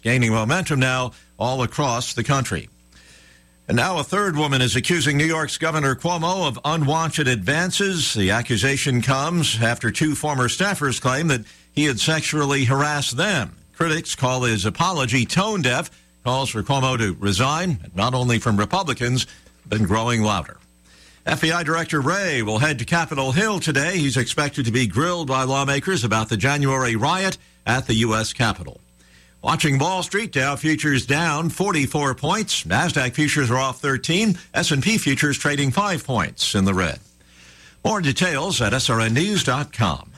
gaining momentum now all across the country. And now a third woman is accusing New York's Governor Cuomo of unwanted advances. The accusation comes after two former staffers claim that he had sexually harassed them. Critics call his apology tone deaf, calls for Cuomo to resign, not only from Republicans, been growing louder. FBI Director Wray will head to Capitol Hill today. He's expected to be grilled by lawmakers about the January riot at the U.S. Capitol. Watching Wall Street, Dow futures down 44 points. NASDAQ futures are off 13. S&P futures trading 5 points in the red. More details at srnnews.com.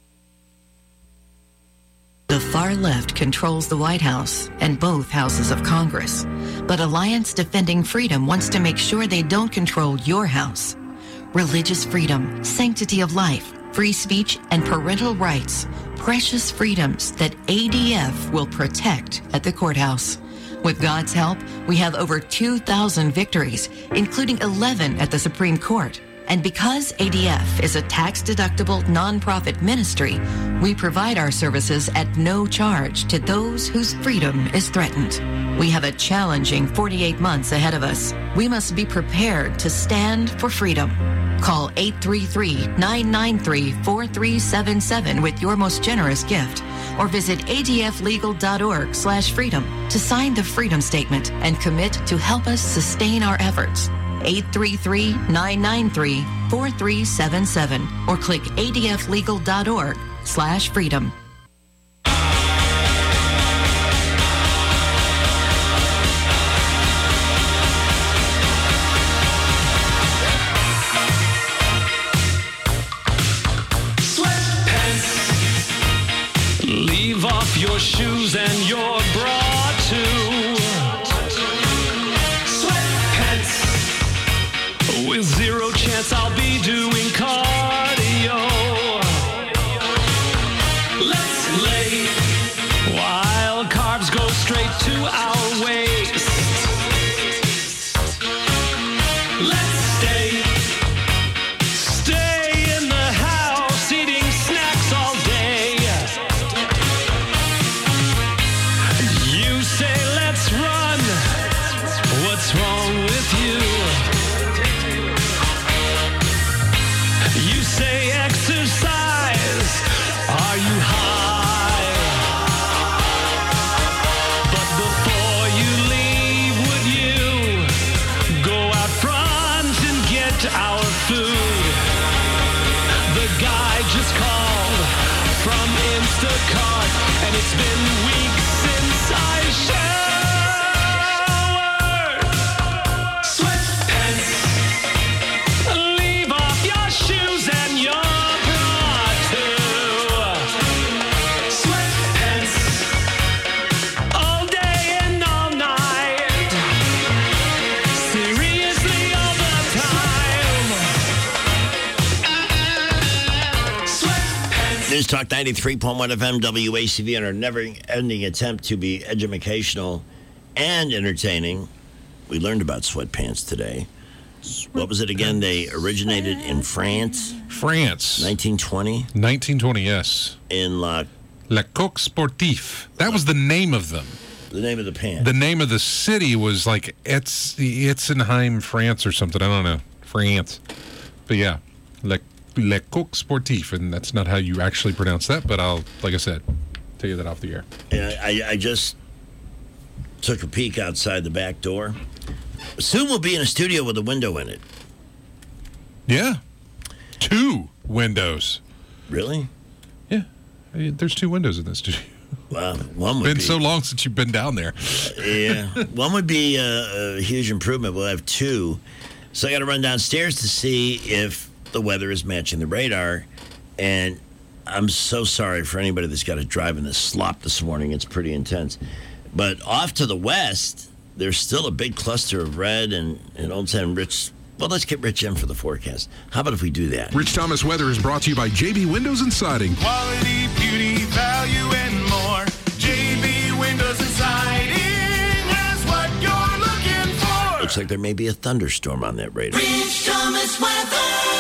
The far left controls the White House and both houses of Congress. But Alliance Defending Freedom wants to make sure they don't control your house. Religious freedom, sanctity of life, free speech, and parental rights. Precious freedoms that ADF will protect at the courthouse. With God's help, we have over 2,000 victories, including 11 at the Supreme Court. And because ADF is a tax-deductible nonprofit ministry, we provide our services at no charge to those whose freedom is threatened. We have a challenging 48 months ahead of us. We must be prepared to stand for freedom. Call 833-993-4377 with your most generous gift, or visit adflegal.org/freedom to sign the Freedom Statement and commit to help us sustain our efforts. 833-993-4377 or click adflegal.org/freedom. Leave off your shoes and your bra too. Sweatpants. With zero chance I'll be doing cardio. Let's lay while carbs go straight to our waist. Let's stay in the house eating snacks all day. You say let's run. What's wrong with you? You say exercise. Are you high? But before you leave, would you go out front and get our food? The guy just called from Instacart, and it's been weeks since I showered. Sweatpants. Leave off your shoes and your bra too. Sweatpants. All day and all night. Seriously all the time. Sweatpants. News Talk 93.1 FM WACV in our never-ending attempt to be educational and entertaining. We learned about sweatpants today. What was it again? They originated in France, France. 1920, 1920, yes. in Le Coq Sportif. That was the name of them. the name of the pant. The name of the city was like Etzenheim, France or something. I don't know. France. But yeah, Le Coq Sportif. And that's not how you actually pronounce that, but I'll, like I said, tell you that off the air. And I just took a peek outside the back door. Soon we'll be in a studio with a window in it. Yeah. 2 windows. Really? Yeah. There's 2 windows in this studio. Well, one would been be... so long since you've been down there. Yeah. One would be a huge improvement. We'll have 2. So I got to run downstairs to see if the weather is matching the radar. And I'm so sorry for anybody that's got to drive in this slop this morning. It's pretty intense. But off to the west, there's still a big cluster of red and Old Town Rich. Well, let's get Rich in for the forecast. How about if we do that? Rich Thomas Weather is brought to you by JB Windows and Siding. Quality, beauty, value, and more. JB Windows and Siding has what you're looking for. Looks like there may be a thunderstorm on that radar. Rich Thomas Weather.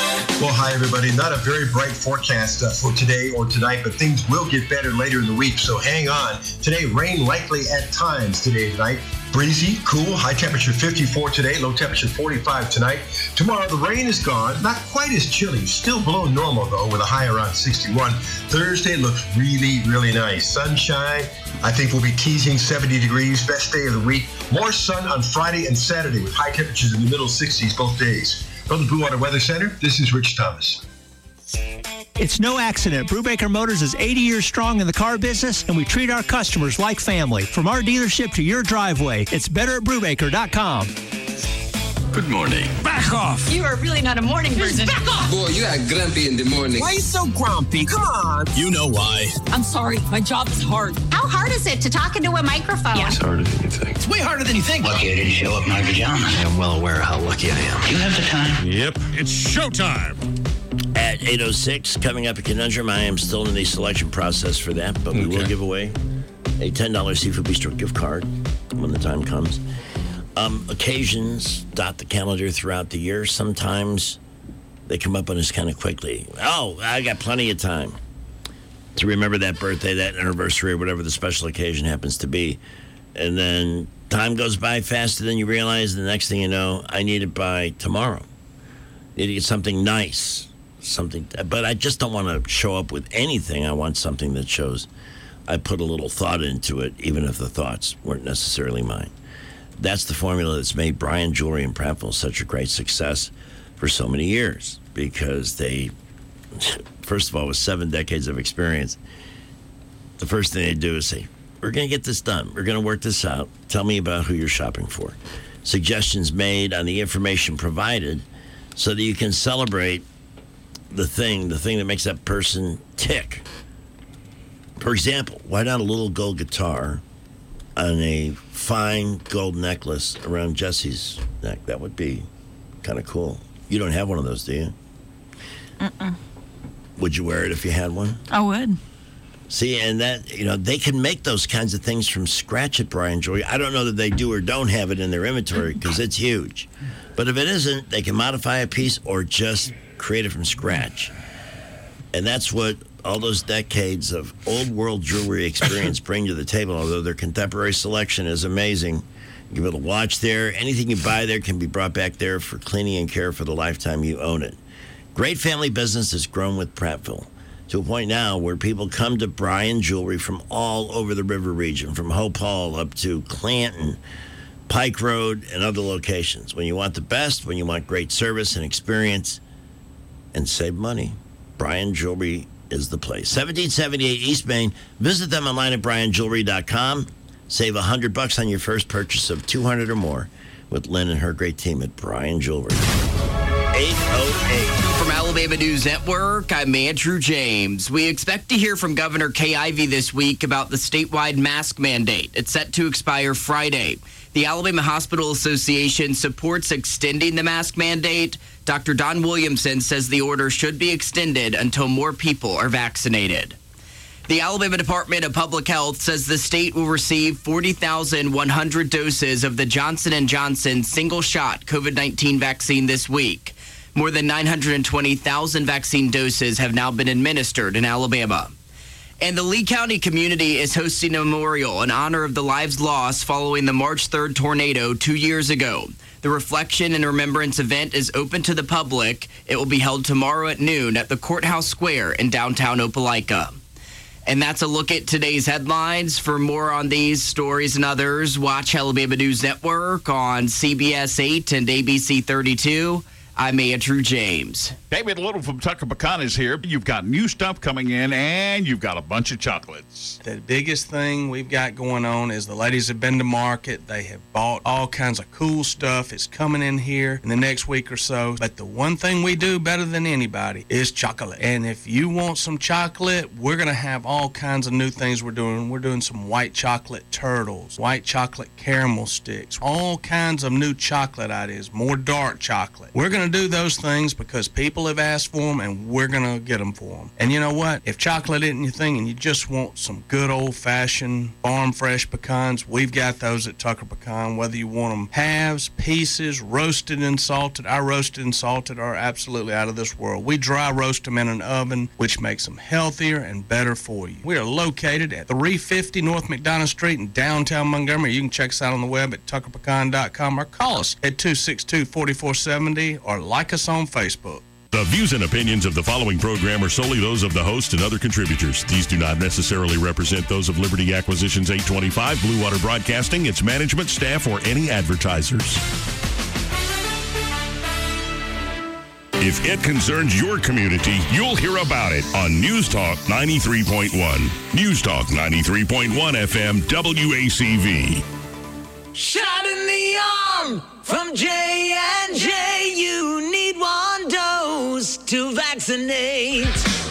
Well, hi, everybody. Not a very bright forecast for today or tonight, but things will get better later in the week, so hang on. Today, rain likely at times today and tonight. Breezy, cool, high temperature 54 today, low temperature 45 tonight. Tomorrow, the rain is gone. Not quite as chilly, still below normal, though, with a high around 61. Thursday looks really, really nice. Sunshine, I think we'll be teasing 70 degrees, best day of the week. More sun on Friday and Saturday with high temperatures in the middle 60s both days. From the Blue Water Weather Center, this is Rich Thomas. It's no accident. Brubaker Motors is 80 years strong in the car business, and we treat our customers like family. From our dealership to your driveway, it's better at Brubaker.com. Good morning. Back off. You are really not a morning person. Back off. Boy, you act grumpy in the morning. Why are you so grumpy? Come on. You know why. I'm sorry. My job is hard. How hard is it to talk into a microphone? It's harder than you think. It's way harder than you think. Lucky I didn't show up in my pajamas. I am well aware how lucky I am. You have the time? Yep. It's showtime. At 8:06, coming up at Conundrum, I am still in the selection process for that, but we will give away a $10 Seafood Bistro gift card when the time comes. Occasions dot the calendar throughout the year. Sometimes they come up on us kind of quickly. Oh, I got plenty of time to remember that birthday, that anniversary, or whatever the special occasion happens to be. And then time goes by faster than you realize. The next thing you know, I need it by tomorrow. Need to get something nice. But I just don't want to show up with anything. I want something that shows I put a little thought into it, even if the thoughts weren't necessarily mine. That's the formula that's made Bryan Jewelry in Prattville such a great success for so many years, because they, first of all, with 7 decades of experience, the first thing they do is say, we're going to get this done. We're going to work this out. Tell me about who you're shopping for. Suggestions made on the information provided so that you can celebrate the thing that makes that person tick. For example, why not a little gold guitar on a fine gold necklace around Jesse's neck? That would be kind of cool. You don't have one of those, do you? Mm-mm. Would you wear it if you had one? I would. See, and that, they can make those kinds of things from scratch at Bryan Jewelry. I don't know that they do or don't have it in their inventory because it's huge. But if it isn't, they can modify a piece or just create it from scratch. And that's what all those decades of old world jewelry experience bring to the table. Although their contemporary selection is amazing. You can be able to watch there. Anything you buy there can be brought back there for cleaning and care for the lifetime you own it. Great family business has grown with Prattville to a point now where people come to Bryan Jewelry from all over the river region, from Hope Hall up to Clanton, Pike Road, and other locations. When you want the best, when you want great service and experience and save money, Bryan Jewelry is the place. 1778 East Main. Visit them online at bryanjewelry.com. Save $100 on your first purchase of $200 or more with Lynn and her great team at Bryan Jewelry. 808. From Alabama News Network, I'm Andrew James. We expect to hear from Governor Kay Ivey this week about the statewide mask mandate. It's set to expire Friday. The Alabama Hospital Association supports extending the mask mandate. Dr. Don Williamson says the order should be extended until more people are vaccinated. The Alabama Department of Public Health says the state will receive 40,100 doses of the Johnson & Johnson single-shot COVID-19 vaccine this week. More than 920,000 vaccine doses have now been administered in Alabama. And the Lee County community is hosting a memorial in honor of the lives lost following the March 3rd tornado 2 years ago. The Reflection and Remembrance event is open to the public. It will be held tomorrow at noon at the Courthouse Square in downtown Opelika. And that's a look at today's headlines. For more on these stories and others, watch Alabama News Network on CBS 8 and ABC 32. I'm Andrew James. David Little from Tucker Pecan is here. You've got new stuff coming in, and you've got a bunch of chocolates. The biggest thing we've got going on is the ladies have been to market. They have bought all kinds of cool stuff. It's coming in here in the next week or so. But the one thing we do better than anybody is chocolate. And if you want some chocolate, we're going to have all kinds of new things we're doing. We're doing some white chocolate turtles, white chocolate caramel sticks, all kinds of new chocolate ideas, more dark chocolate. We're going going to do those things because people have asked for them, and we're going to get them for them. And you know what? If chocolate isn't your thing and you just want some good old-fashioned farm-fresh pecans, we've got those at Tucker Pecan. Whether you want them halves, pieces, roasted and salted, our roasted and salted are absolutely out of this world. We dry roast them in an oven, which makes them healthier and better for you. We are located at 350 North McDonough Street in downtown Montgomery. You can check us out on the web at tuckerpecan.com or call us at 262-4470 or like us on Facebook. The views and opinions of the following program are solely those of the host and other contributors. These do not necessarily represent those of Liberty Acquisitions 825, Blue Water Broadcasting, its management, staff, or any advertisers. If it concerns your community, you'll hear about it on News Talk 93.1. News Talk 93.1 FM WACV. Shot in the arm from J&J. You need one dose to vaccinate.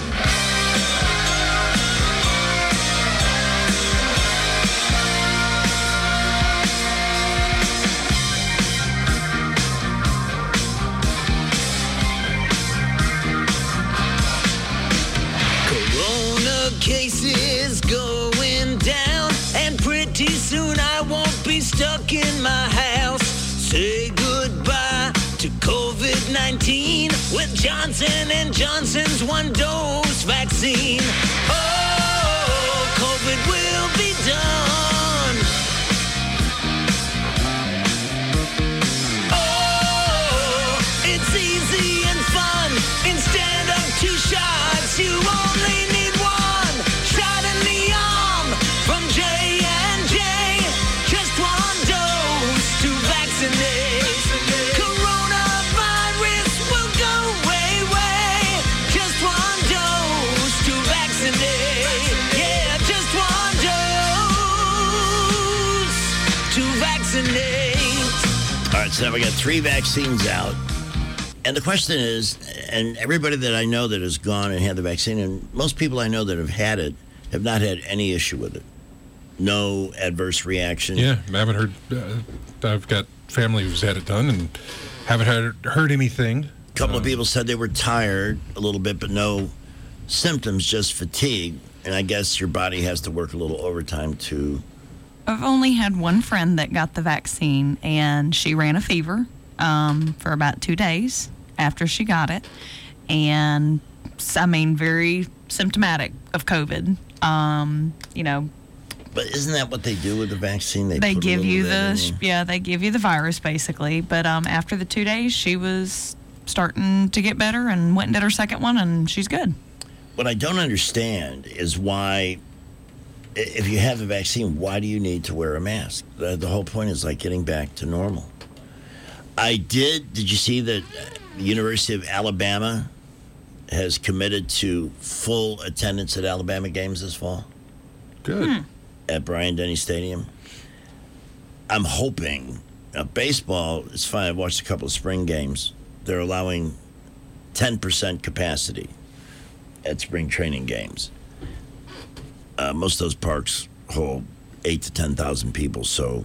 Corona cases going down, and pretty soon I won't be stuck in my house. Say goodbye to COVID-19 with Johnson & Johnson's one-dose vaccine. Oh, COVID will be done. Oh, it's easy and fun. Instead of 2 shots, you only need 1. Shot in the arm from J&J. Just 1 dose to vaccinate. Coronavirus will go away. Just 1 dose to vaccinate. Yeah, just 1 dose to vaccinate. All right, so now we got 3 vaccines out. And the question is, and everybody that I know that has gone and had the vaccine, and most people I know that have had it, have not had any issue with it. No adverse reaction. Yeah, I haven't heard. I've got family who's had it done and haven't heard anything. A couple of people said they were tired a little bit, but no symptoms, just fatigue. And I guess your body has to work a little overtime to. I've only had one friend that got the vaccine, and she ran a fever for about 2 days after she got it. And, I mean, very symptomatic of COVID. You know. But isn't that what they do with the vaccine? They give you they give you the virus basically. But after the 2 days, she was starting to get better and went and did her second one, and she's good. What I don't understand is why, if you have the vaccine, why do you need to wear a mask? The whole point is like getting back to normal. Did you see that the University of Alabama has committed to full attendance at Alabama games this fall? Good. At Bryant-Denny Stadium. I'm hoping. Baseball is fine. I've watched a couple of spring games. They're allowing 10% capacity at spring training games. Most of those parks hold 8,000 to 10,000 people, so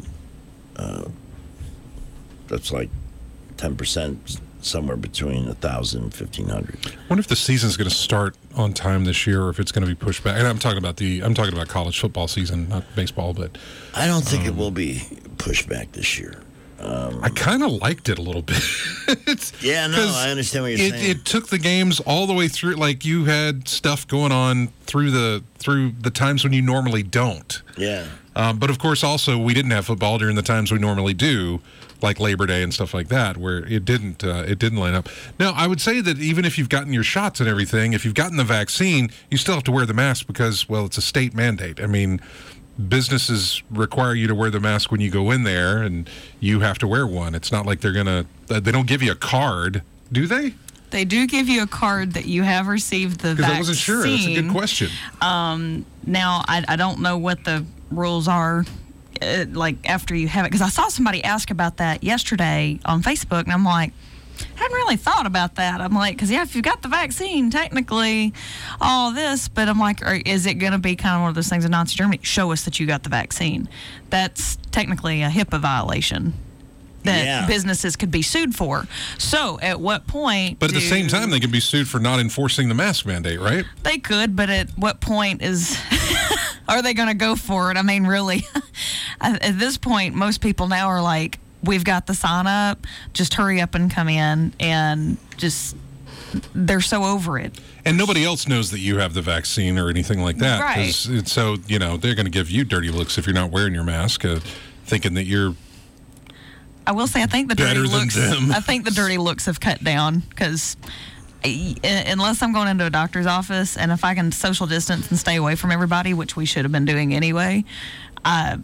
that's like 10%, somewhere between 1,000 and 1,500. I wonder if the season's going to start on time this year, or if it's going to be pushed back. And I'm talking about college football season, not baseball. But I don't think it will be pushed back this year. I kind of liked it a little bit. I understand what you're saying. It took the games all the way through. Like, you had stuff going on through the times when you normally don't. Yeah. But of course, also we didn't have football during the times we normally do, like Labor Day and stuff like that, where it didn't line up. Now, I would say that even if you've gotten your shots and everything, if you've gotten the vaccine, you still have to wear the mask because, well, it's a state mandate. I mean, businesses require you to wear the mask when you go in there, and you have to wear one. It's not like they don't give you a card, do they? They do give you a card that you have received the vaccine. Because I wasn't sure. That's a good question. Now, I don't know what the rules are, like, after you have it. Because I saw somebody ask about that yesterday on Facebook, and I'm like, I hadn't really thought about that. I'm like, because, if you got the vaccine, technically, all this. But I'm like, is it going to be kind of one of those things in Nazi Germany? Show us that you got the vaccine. That's technically a HIPAA violation. that businesses could be sued for. So at what point? But at the same time, they could be sued for not enforcing the mask mandate, right? They could, but at what point are they going to go for it? I mean, really, at this point, most people now are like, we've got the sign up, just hurry up and come in, and they're so over it. And nobody else knows that you have the vaccine or anything like that. Right. So, they're going to give you dirty looks if you're not wearing your mask, thinking that you're I will say, I think the dirty better than looks. them. I think the dirty looks have cut down because unless I'm going into a doctor's office and if I can social distance and stay away from everybody, which we should have been doing anyway, I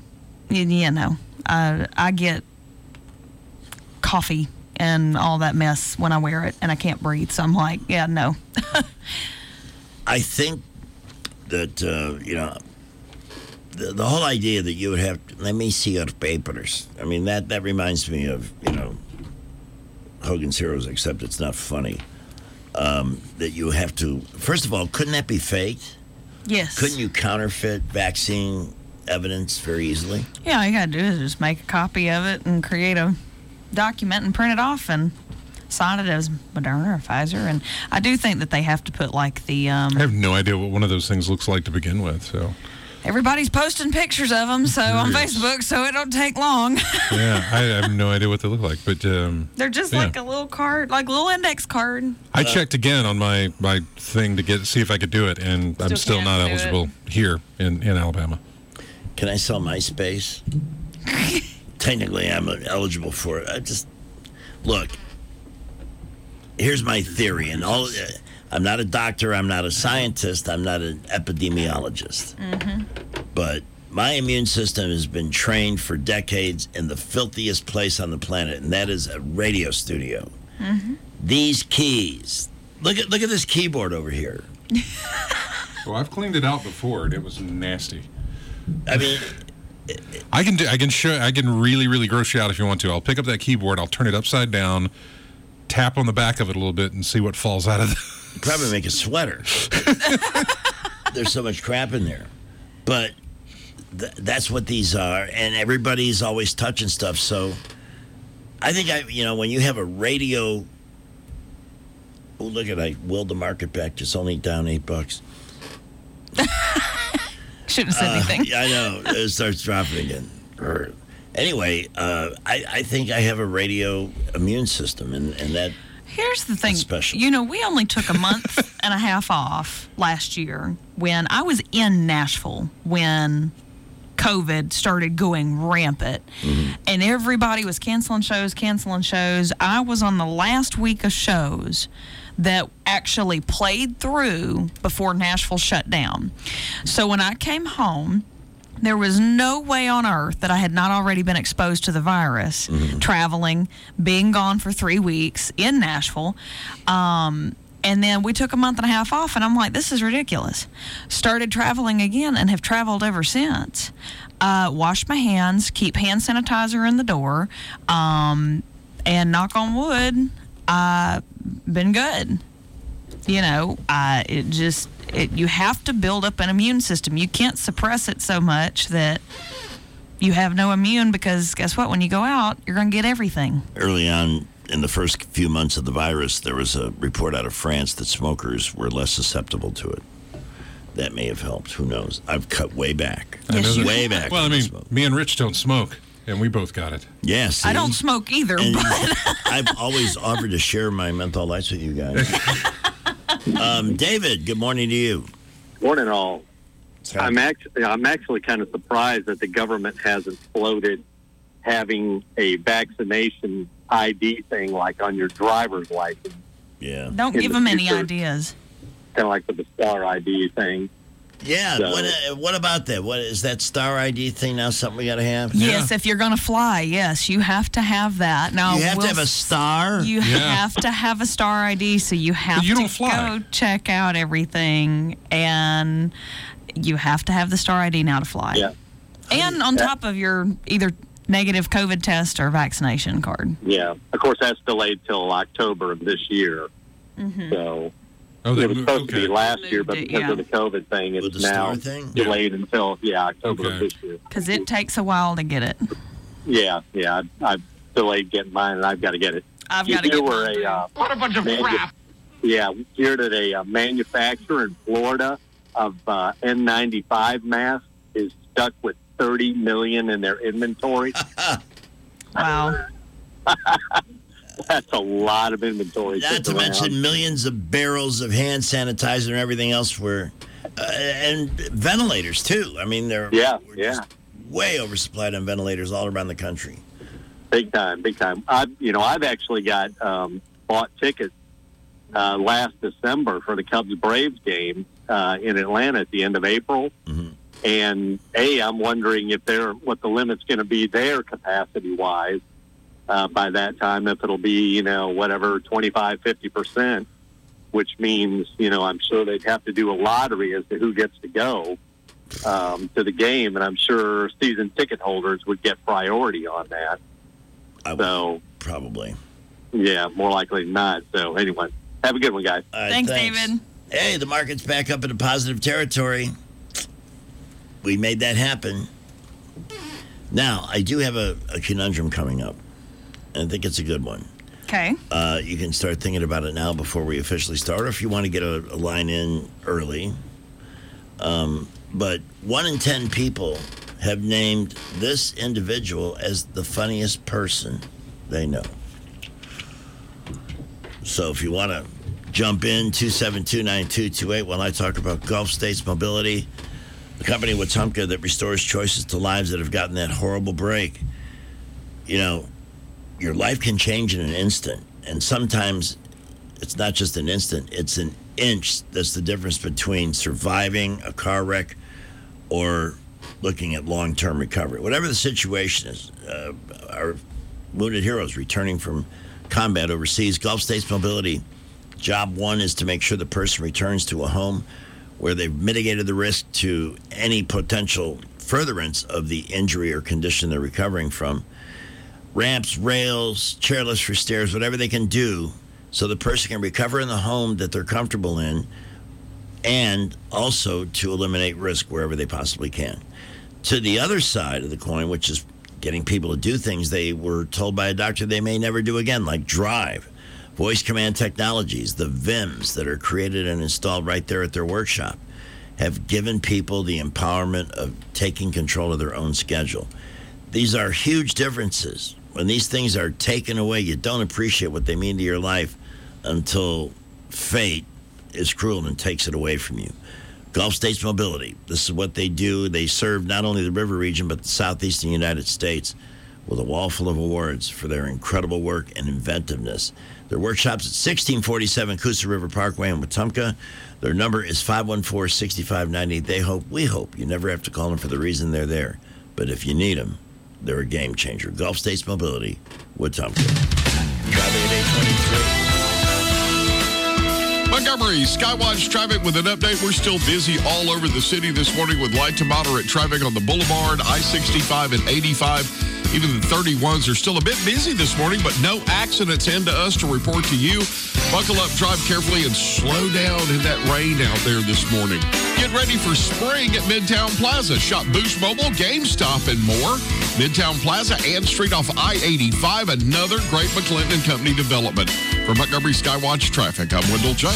get coffee and all that mess when I wear it, and I can't breathe. So I'm like, yeah, no. I think that the whole idea that you would have to, let me see your papers. I mean, that reminds me of Hogan's Heroes, except it's not funny. That you have to, first of all, couldn't that be faked? Yes. Couldn't you counterfeit vaccine evidence very easily? Yeah, all you got to do is just make a copy of it and create a document and print it off and sign it as Moderna or Pfizer. And I do think that they have to put like the... I have no idea what one of those things looks like to begin with, so... Everybody's posting pictures of them on Facebook, so it don't take long. Yeah, I have no idea what they look like, but... They're just like a little card, like a little index card. I checked again on my thing to see if I could do it, and I'm still not eligible here in Alabama. Can I sell MySpace? Technically, I'm eligible for it. Look, here's my theory, and I'm not a doctor, I'm not a scientist, I'm not an epidemiologist. Mm-hmm. But my immune system has been trained for decades in the filthiest place on the planet, and that is a radio studio. Mm-hmm. These keys. Look at this keyboard over here. Well, I've cleaned it out before, and it was nasty. I mean... I can really, really gross you out if you want to. I'll pick up that keyboard, I'll turn it upside down, tap on the back of it a little bit, and see what falls out of it. Probably make a sweater. There's so much crap in there. But that's what these are, and everybody's always touching stuff. So I think, when you have a radio... Oh, look at I willed the market back. It's only down $8. Shouldn't have said anything. Yeah, I know. It starts dropping again. Anyway, I think I have a radio immune system, and that... Here's the thing. Special. We only took a month and a half off last year when I was in Nashville when COVID started going rampant. Mm-hmm. And everybody was canceling shows. I was on the last week of shows that actually played through before Nashville shut down. So when I came home, there was no way on earth that I had not already been exposed to the virus, traveling, being gone for 3 weeks in Nashville. And then we took a month and a half off, and I'm like, this is ridiculous. Started traveling again and have traveled ever since. Washed my hands, keep hand sanitizer in the door, and knock on wood, been good. You have to build up an immune system. You can't suppress it so much that you have no immune, because guess what? When you go out, you're going to get everything. Early on, in the first few months of the virus, there was a report out of France that smokers were less susceptible to it. That may have helped. Who knows? I've cut way back. Way back. Well, I mean, me and Rich don't smoke, and we both got it. Yes. I don't smoke either, but... I've always offered to share my menthol lights with you guys. David, good morning to you. Morning, all. I'm actually kind of surprised that the government hasn't floated having a vaccination ID thing like on your driver's license. Yeah. Don't give them any ideas. Kind of like with the Star ID thing. Yeah. So, what about that? What is that Star ID thing now? Something we got to have? Yes, if you're going to fly, yes, you have to have that. Now, you have to have a star? You have to have a Star ID, so you have to go check out everything, and you have to have the Star ID now to fly. Yeah. And on top of your either negative COVID test or vaccination card. Yeah. Of course, that's delayed till October of this year. Mm-hmm. So... it was supposed to be last year, but because of the COVID thing, it's now delayed until October of this year. Because it takes a while to get it. Yeah. delayed getting mine, and I've got to get it. I've got to get mine. What a bunch of crap. Yeah, here at a manufacturer in Florida of N95 masks is stuck with 30 million in their inventory. Wow. That's a lot of inventory. Not to mention millions of barrels of hand sanitizer and everything else and ventilators too. I mean, we're just way oversupplied on ventilators all around the country. Big time. I've actually got bought tickets last December for the Cubs Braves game in Atlanta at the end of April. Mm-hmm. And I'm wondering what the limit's going to be there capacity wise by that time, if it'll be, 25-50%, which means, I'm sure they'd have to do a lottery as to who gets to go to the game. And I'm sure season ticket holders would get priority on that. Probably. Yeah, more likely than not. So anyway, have a good one, guys. Thanks, David. Hey, the market's back up into positive territory. We made that happen. Now, I do have a conundrum coming up, and I think it's a good one. Okay. You can start thinking about it now before we officially start, or if you want to get a line in early. But 1 in 10 people have named this individual as the funniest person they know. So if you want to jump in, 272-9228, while I talk about Gulf States Mobility, the company Wetumpka that restores choices to lives that have gotten that horrible break. Your life can change in an instant. And sometimes it's not just an instant, it's an inch that's the difference between surviving a car wreck or looking at long-term recovery. Whatever the situation is, our wounded heroes returning from combat overseas, Gulf States Mobility, job one is to make sure the person returns to a home where they've mitigated the risk to any potential furtherance of the injury or condition they're recovering from. Ramps, rails, chairlifts for stairs, whatever they can do so the person can recover in the home that they're comfortable in, and also to eliminate risk wherever they possibly can. To the other side of the coin, which is getting people to do things they were told by a doctor they may never do again, like drive. Voice command technologies, the VIMs that are created and installed right there at their workshop, have given people the empowerment of taking control of their own schedule. These are huge differences. When these things are taken away, you don't appreciate what they mean to your life until fate is cruel and takes it away from you. Gulf States Mobility, this is what they do. They serve not only the river region, but the southeastern United States with a wall full of awards for their incredible work and inventiveness. Their workshop's at 1647 Coosa River Parkway in Wetumpka. Their number is 514-6590. We hope you never have to call them for the reason they're there. But if you need them, they're a game changer. Gulf States Mobility, Wetumpka. Traffic at 823. Montgomery, Skywatch traffic with an update. We're still busy all over the city this morning with light to moderate traffic on the Boulevard, I-65 and 85. Even the 31s are still a bit busy this morning, but no accidents in to us to report to you. Buckle up, drive carefully, and slow down in that rain out there this morning. Get ready for spring at Midtown Plaza. Shop Boost Mobile, GameStop, and more. Midtown Plaza and Street off I-85, another great McClinton & Company development. For Montgomery Skywatch Traffic, I'm Wendell J.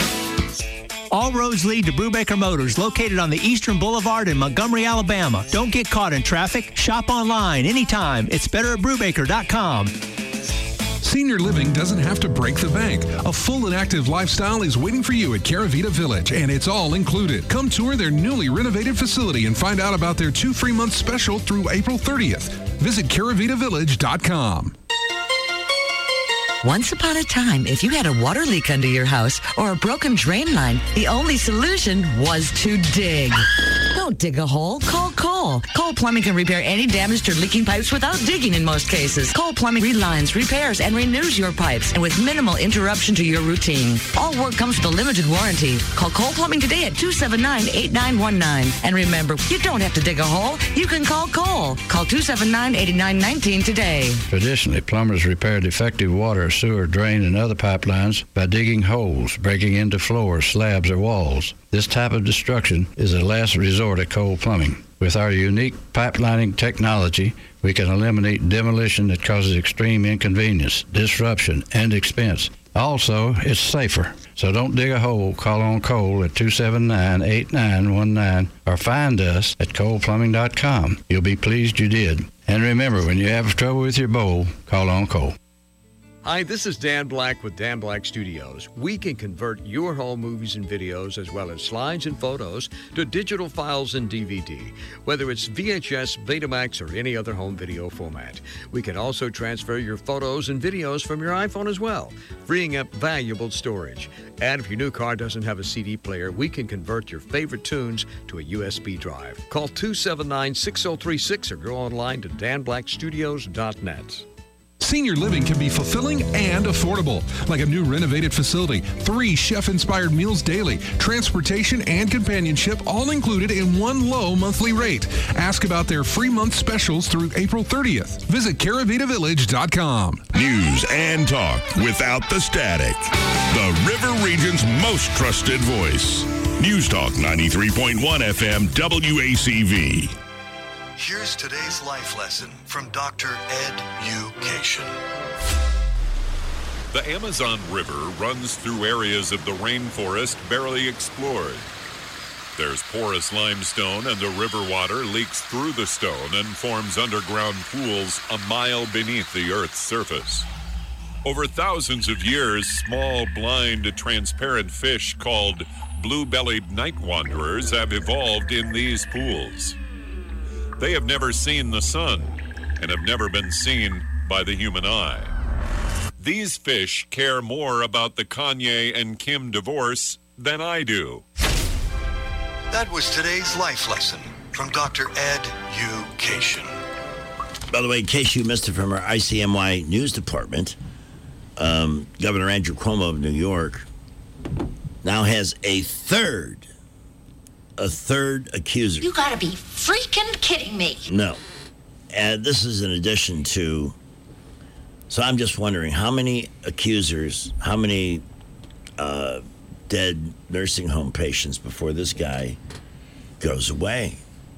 All roads lead to Brubaker Motors, located on the Eastern Boulevard in Montgomery, Alabama. Don't get caught in traffic. Shop online anytime. It's better at Brubaker.com. Senior living doesn't have to break the bank. A full and active lifestyle is waiting for you at Caravita Village, and it's all included. Come tour their newly renovated facility and find out about their 2 free-month special through April 30th. Visit CaravitaVillage.com. Once upon a time, if you had a water leak under your house or a broken drain line, the only solution was to dig. Don't dig a hole. Call Cole. Cole Plumbing can repair any damaged or leaking pipes without digging in most cases. Cole Plumbing relines, repairs, and renews your pipes, and with minimal interruption to your routine. All work comes with a limited warranty. Call Cole Plumbing today at 279-8919. And remember, you don't have to dig a hole. You can call Cole. Call 279-8919 today. Traditionally, plumbers repair defective water, sewer, drain, and other pipelines by digging holes, breaking into floors, slabs, or walls. This type of destruction is a last resort at Cole Plumbing. With our unique pipelining technology, we can eliminate demolition that causes extreme inconvenience, disruption, and expense. Also, it's safer. So don't dig a hole. Call on Cole at 279-8919 or find us at coleplumbing.com. You'll be pleased you did. And remember, when you have trouble with your bowl, call on Cole. Hi, this is Dan Black with Dan Black Studios. We can convert your home movies and videos, as well as slides and photos, to digital files and DVD, whether it's VHS, Betamax, or any other home video format. We can also transfer your photos and videos from your iPhone as well, freeing up valuable storage. And if your new car doesn't have a CD player, we can convert your favorite tunes to a USB drive. Call 279-6036 or go online to danblackstudios.net. Senior living can be fulfilling and affordable, like a new renovated facility, 3 chef-inspired meals daily, transportation and companionship, all included in one low monthly rate. Ask about their free month specials through April 30th. Visit CaravitaVillage.com. News and talk without the static. The River Region's most trusted voice. News Talk 93.1 FM WACV. Here's today's life lesson from Dr. Education. The Amazon River runs through areas of the rainforest barely explored. There's porous limestone, and the river water leaks through the stone and forms underground pools a mile beneath the Earth's surface. Over thousands of years, small, blind, transparent fish called blue-bellied night wanderers have evolved in these pools. They have never seen the sun and have never been seen by the human eye. These fish care more about the Kanye and Kim divorce than I do. That was today's life lesson from Dr. Education. By the way, in case you missed it from our ICMY news department, Governor Andrew Cuomo of New York now has a third accuser. You gotta be freaking kidding me. No. And this is in addition to... So I'm just wondering, how many accusers, how many dead nursing home patients before this guy goes away?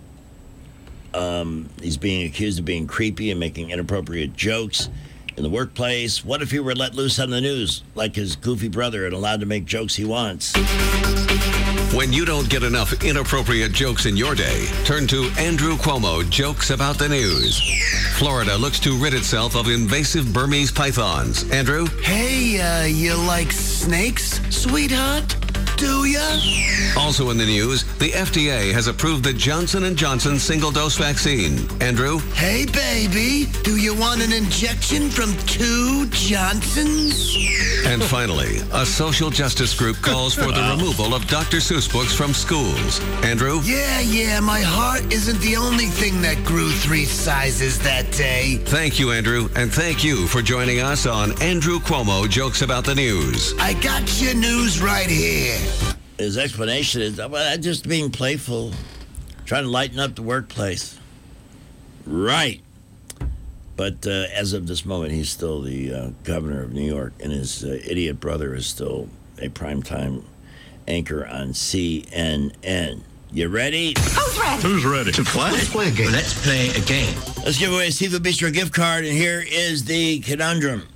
He's being accused of being creepy and making inappropriate jokes in the workplace. What if he were let loose on the news like his goofy brother and allowed to make jokes he wants? When you don't get enough inappropriate jokes in your day, turn to Andrew Cuomo Jokes About the News. Florida looks to rid itself of invasive Burmese pythons. Andrew? Hey, you like snakes, sweetheart? Do ya? Also in the news, the FDA has approved the Johnson & Johnson single-dose vaccine. Andrew? Hey, baby, do you want an injection from 2 Johnsons? And finally, a social justice group calls for the removal of Dr. Seuss books from schools. Andrew? Yeah, my heart isn't the only thing that grew 3 sizes that day. Thank you, Andrew, and thank you for joining us on Andrew Cuomo Jokes About the News. I got your news right here. His explanation is, well, just being playful, trying to lighten up the workplace. Right. But as of this moment, he's still the governor of New York, and his idiot brother is still a primetime anchor on CNN. You ready? Who's ready? Who's ready? To play? Let's play a game. Let's play a game. Let's give away a Seafood Bistro gift card, and here is the conundrum.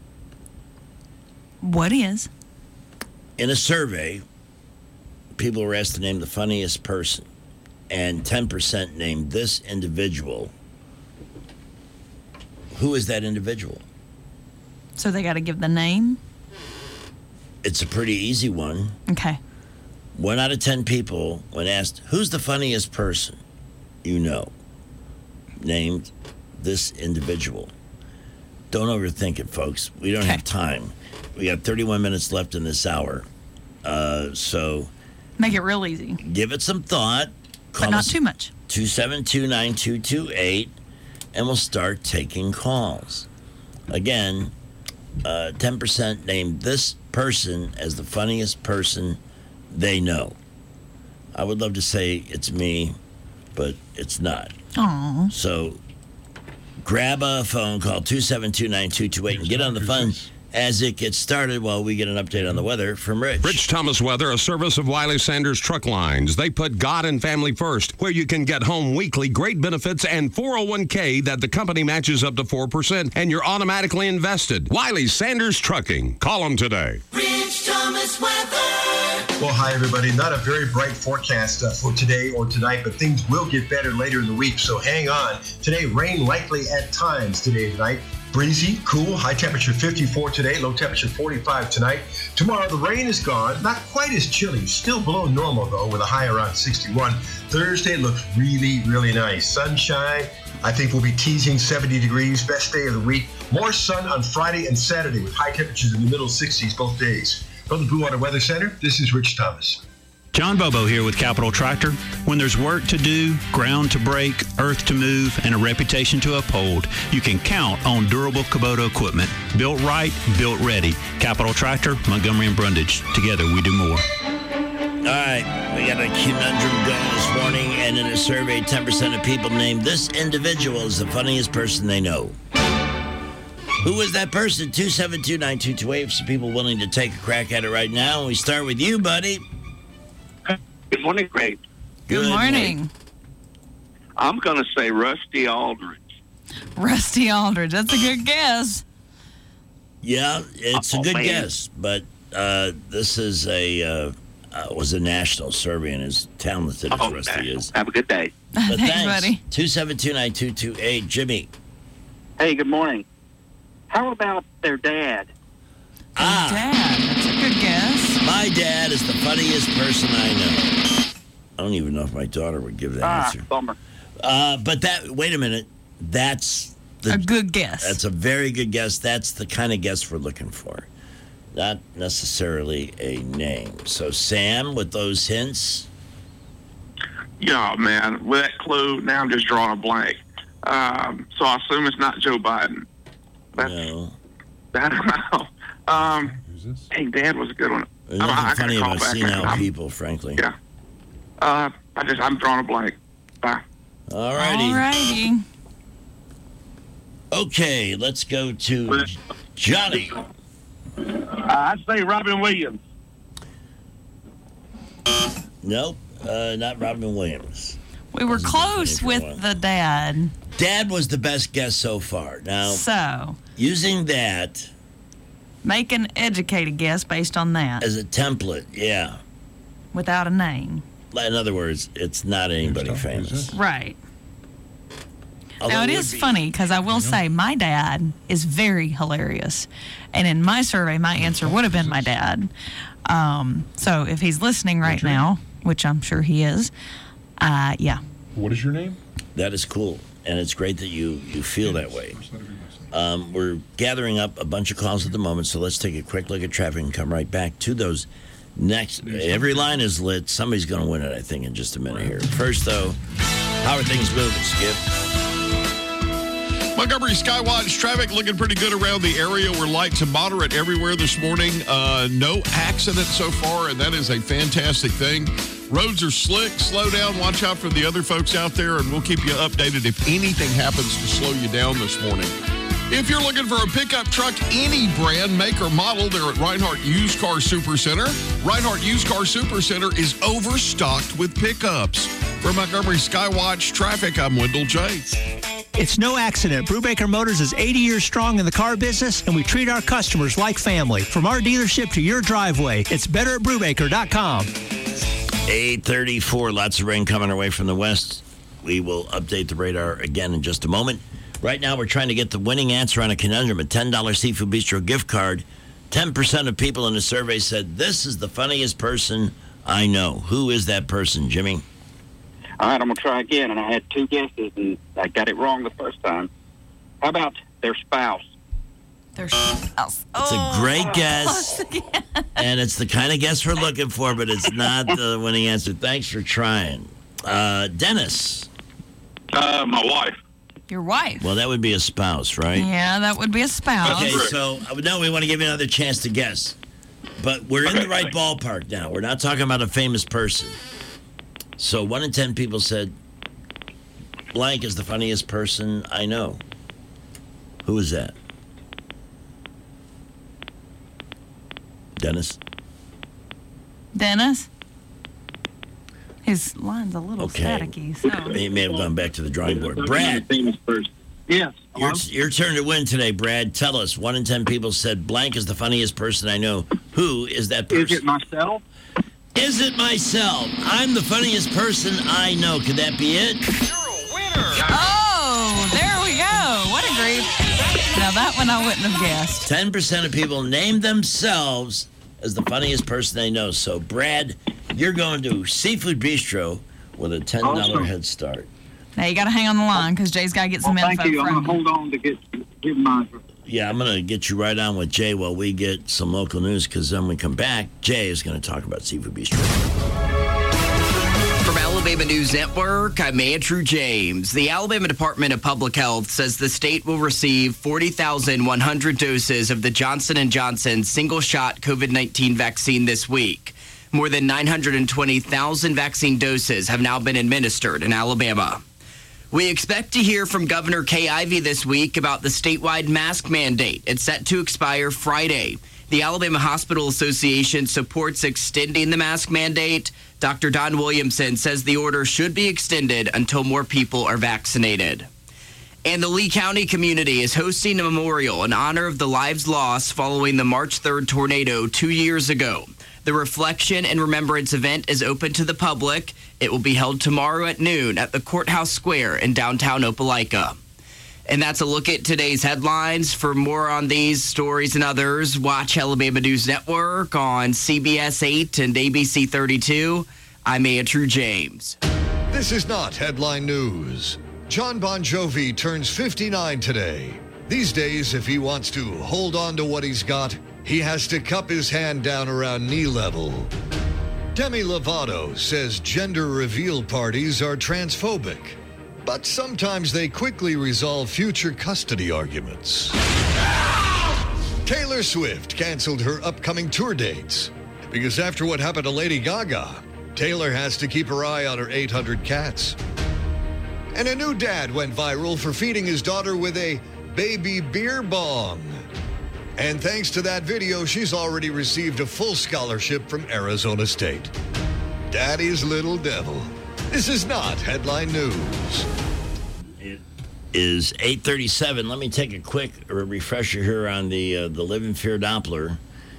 What is? In a survey, people were asked to name the funniest person, and 10% named this individual. Who is that individual? So they got to give the name? It's a pretty easy one. Okay. 1 out of 10 people, when asked, who's the funniest person you know, named this individual. Don't overthink it, folks. We don't have time. We got 31 minutes left in this hour. So... Make it real easy. Give it some thought. But not too much. 272-9228, and we'll start taking calls. Again, 10% named this person as the funniest person they know. I would love to say it's me, but it's not. Aww. So grab a phone, call 272-9228, and get on the phone as it gets started while we get an update on the weather from Rich. Rich Thomas Weather, a service of Wiley Sanders Truck Lines. They put God and family first, where you can get home weekly, great benefits, and 401k that the company matches up to 4%, and you're automatically invested. Wiley Sanders Trucking. Call them today. Rich Thomas Weather. Well, hi, everybody. Not a very bright forecast for today or tonight, but things will get better later in the week, so hang on. Today, rain likely at times today and tonight. Breezy, cool, high temperature 54 today, low temperature 45 tonight. Tomorrow, the rain is gone. Not quite as chilly, still below normal, though, with a high around 61. Thursday looks really, really nice. Sunshine, I think we'll be teasing 70 degrees, best day of the week. More sun on Friday and Saturday with high temperatures in the middle 60s both days. From the Blue Water Weather Center, this is Rich Thomas. John Bobo here with Capital Tractor. When there's work to do, ground to break, earth to move, and a reputation to uphold, you can count on durable Kubota equipment. Built right, built ready. Capital Tractor, Montgomery and Brundage. Together we do more. All right, we got a conundrum going this morning, and in a survey, 10% of people named this individual as the funniest person they know. Who was that person? 272-9228. Some people willing to take a crack at it right now. We start with you, buddy. Good morning, Greg. Good morning. I'm going to say Rusty Aldridge. Rusty Aldridge. That's a good guess. Yeah, it's a good guess, but this is was a national survey, and as talented as Rusty is. Have a good day. But Thanks, buddy. 272-9228. Jimmy. Hey, good morning. How about their dad? Dad. That's a good guess. My dad is the funniest person I know. I don't even know if my daughter would give that answer. Bummer. But wait a minute. That's a good guess. That's a very good guess. That's the kind of guess we're looking for. Not necessarily a name. So, Sam, with those hints? Yeah, man. With that clue, now I'm just drawing a blank. So I assume it's not Joe Biden. No. I don't know. Hey, Dad was a good one. There's nothing funny about senile people, frankly. Yeah. I'm drawing a blank. Bye. All righty. Okay, let's go to Johnny. I'd say Robin Williams. Nope, not Robin Williams. We were close with the dad. Dad was the best guess so far. Now, So, using that, make an educated guess based on that. as a template, yeah. Without a name. In other words, it's not anybody famous. Right. Although Now, it would is be- funny because I will say my dad is very hilarious. And in my survey, my answer would have been my dad. So if he's listening right now, which I'm sure he is, yeah. What is your name? That is cool, and it's great that you feel that way. We're gathering up a bunch of calls at the moment, so let's take a quick look at traffic and come right back to those next. Every line is lit. Somebody's going to win it, I think, in just a minute here. First, though, how are things moving, Skip? Montgomery Skywatch traffic looking pretty good around the area. We're light to moderate everywhere this morning. No accidents so far, and that is a fantastic thing. Roads are slick. Slow down. Watch out for the other folks out there, and we'll keep you updated if anything happens to slow you down this morning. If you're looking for a pickup truck, any brand, make, or model, they're at Reinhardt Used Car Supercenter. Reinhardt Used Car Supercenter is overstocked with pickups. For Montgomery Skywatch Traffic, I'm Wendell J. It's no accident. Brubaker Motors is 80 years strong in the car business, and we treat our customers like family. From our dealership to your driveway, it's better at Brubaker.com. 8:34. Lots of rain coming our way from the west. We will update the radar again in just a moment. Right now, we're trying to get the winning answer on a conundrum, a $10 Seafood Bistro gift card. 10% of people in the survey said, this is the funniest person I know. Who is that person, Jimmy? All right, I'm going to try again, and I had two guesses, and I got it wrong the first time. How about their spouse? Their spouse. It's a great guess, and it's the kind of guess we're looking for, but it's not the winning answer. Thanks for trying. Dennis. My wife. Your wife. Well, that would be a spouse, right? Yeah, that would be a spouse. Okay, so no, we want to give you another chance to guess. But we're in the right ballpark now. We're not talking about a famous person. So 1 in 10 people said, blank is the funniest person I know. Who is that? Dennis? Dennis? His line's a little staticky, so. He may have gone back to the drawing board. Brad. Yes. Your turn to win today, Brad. Tell us. 1 in 10 people said blank is the funniest person I know. Who is that person? Is it myself? Is it myself? I'm the funniest person I know. Could that be it? Oh, there we go. What a grief. Now, that one I wouldn't have guessed. 10% of people name themselves as the funniest person they know. So, Brad, you're going to Seafood Bistro with a $10 head start. Now, you got to hang on the line because Jay's got to get some info Thank you. I'm from going to hold on to give mine. Yeah, I'm going to get you right on with Jay while we get some local news, because then when we come back, Jay is going to talk about Seafood Bistro. From Alabama News Network, I'm Andrew James. The Alabama Department of Public Health says the state will receive 40,100 doses of the Johnson & Johnson single-shot COVID-19 vaccine this week. More than 920,000 vaccine doses have now been administered in Alabama. We expect to hear from Governor Kay Ivey this week about the statewide mask mandate. It's set to expire Friday. The Alabama Hospital Association supports extending the mask mandate. Dr. Don Williamson says the order should be extended until more people are vaccinated. And the Lee County community is hosting a memorial in honor of the lives lost following the March 3rd tornado 2 years ago. The Reflection and Remembrance event is open to the public. It will be held tomorrow at noon at the Courthouse Square in downtown Opelika. And that's a look at today's headlines. For more on these stories and others, watch Alabama News Network on CBS 8 and ABC 32. I'm Andrew James. This is not headline news. John Bon Jovi turns 59 today. These days, if he wants to hold on to what he's got, he has to cup his hand down around knee level. Demi Lovato says gender reveal parties are transphobic, but sometimes they quickly resolve future custody arguments. Taylor Swift canceled her upcoming tour dates because after what happened to Lady Gaga, Taylor has to keep her eye on her 800 cats. And a new dad went viral for feeding his daughter with a baby beer bong. And thanks to that video, she's already received a full scholarship from Arizona State. Daddy's little devil. This is not headline news. It is 8:37. Let me take a quick refresher here on the Live in Fear Doppler,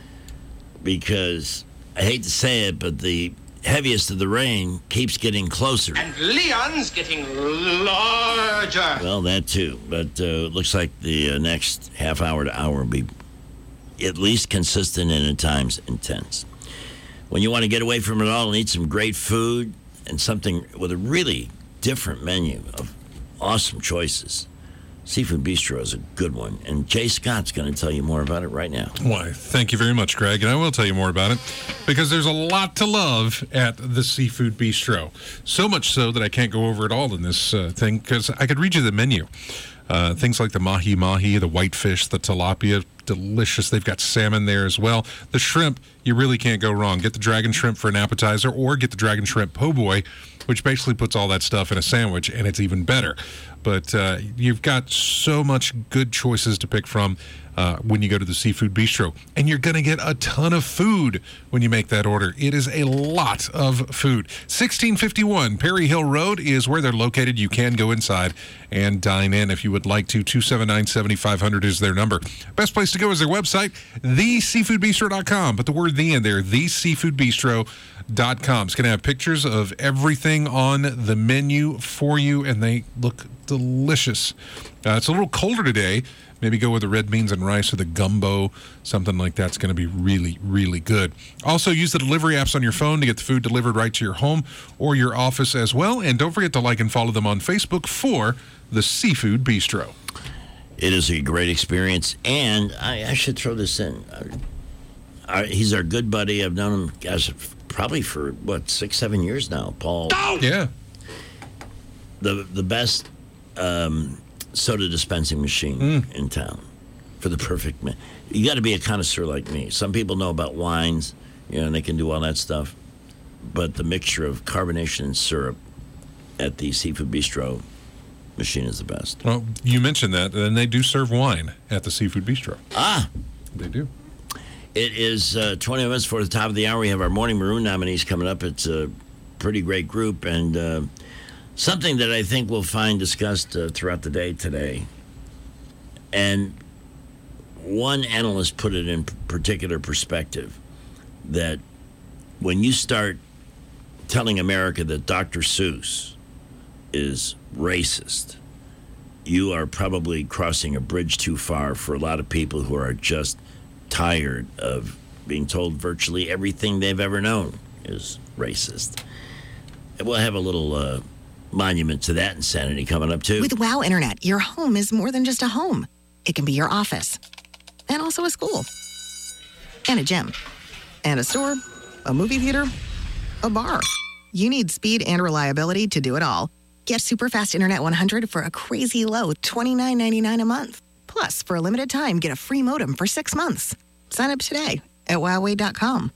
because I hate to say it, but the heaviest of the rain keeps getting closer. And Leon's getting larger. Well, that too. But it looks like the next half hour to hour will be at least consistent and at times intense. When you want to get away from it all and eat some great food and something with a really different menu of awesome choices, Seafood Bistro is a good one. And Jay Scott's going to tell you more about it right now. Why, thank you very much, Greg. And I will tell you more about it because there's a lot to love at the Seafood Bistro. So much so that I can't go over it all in this thing because I could read you the menu. Things like the mahi-mahi, the whitefish, the tilapia, delicious. They've got salmon there as well. The shrimp, you really can't go wrong. Get the dragon shrimp for an appetizer or get the dragon shrimp po' boy, which basically puts all that stuff in a sandwich, and it's even better. But you've got so much good choices to pick from when you go to the Seafood Bistro. And you're going to get a ton of food when you make that order. It is a lot of food. 1651 Perry Hill Road is where they're located. You can go inside and dine in if you would like to. 279-7500 is their number. Best place to go is their website, theseafoodbistro.com. Put the word "the" in there, theseafoodbistro.com. It's going to have pictures of everything on the menu for you, and they look delicious. It's a little colder today. Maybe go with the red beans and rice or the gumbo, something like that's going to be really, really good. Also, use the delivery apps on your phone to get the food delivered right to your home or your office as well. And don't forget to like and follow them on Facebook for the Seafood Bistro. It is a great experience, and I should throw this in. He's our good buddy. I've known him, gosh, probably for, 6-7 years now, Paul. Oh! Yeah. The best soda dispensing machine in town for the perfect man. You got to be a connoisseur like me. Some people know about wines, and they can do all that stuff. But the mixture of carbonation and syrup at the Seafood Bistro machine is the best. Well, you mentioned that, and they do serve wine at the Seafood Bistro. Ah. They do. It is 20 minutes for the top of the hour. We have our Morning Maroon nominees coming up. It's a pretty great group and something that I think we'll find discussed throughout the day today. And one analyst put it in particular perspective that when you start telling America that Dr. Seuss is racist, you are probably crossing a bridge too far for a lot of people who are just tired of being told virtually everything they've ever known is racist. And we'll have a little monument to that insanity coming up, too. With WOW Internet, your home is more than just a home. It can be your office, and also a school, and a gym, and a store, a movie theater, a bar. You need speed and reliability to do it all. Get super fast Internet 100 for a crazy low $29.99 a month. Plus, for a limited time, get a free modem for 6 months. Sign up today at wowway.com.